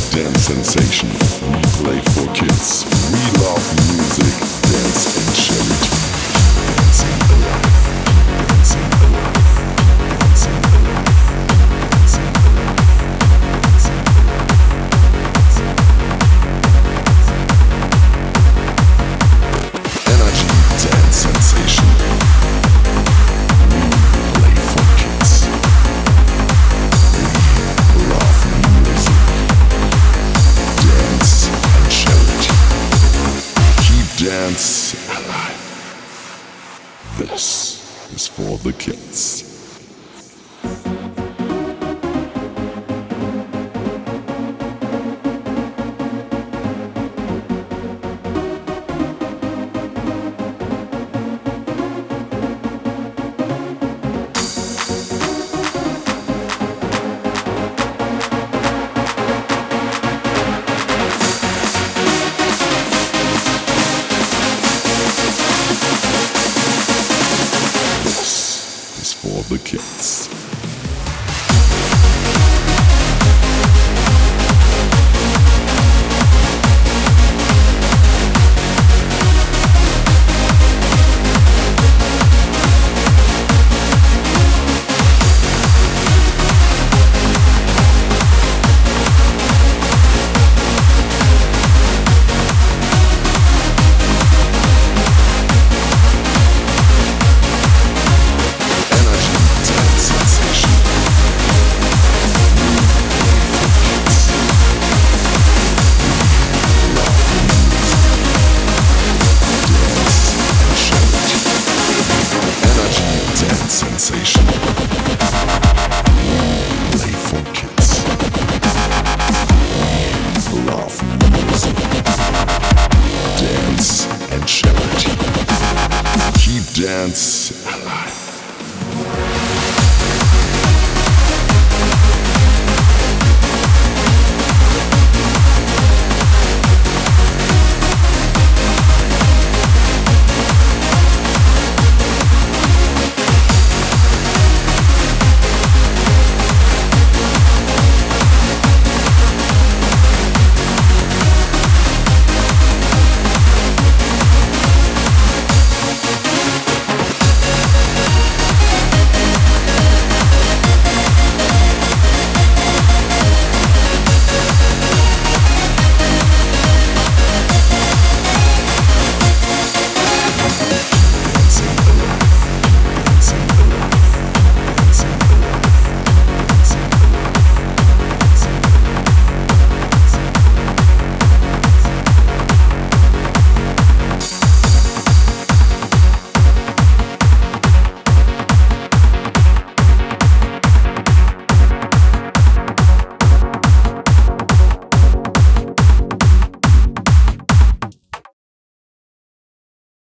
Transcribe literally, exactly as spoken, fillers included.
Dance sensation, we play for kids. We love music, dance and share it. Dancing alive, dancing alive, dancing alive, dancing alive, dancing alive. Energy, dance sensation. We play for kids. We love music. Dance and share it. Keep dance alive. This is for the kids. For the kids. Sensation. Play for kids. Love music. Dance and share it. Keep dance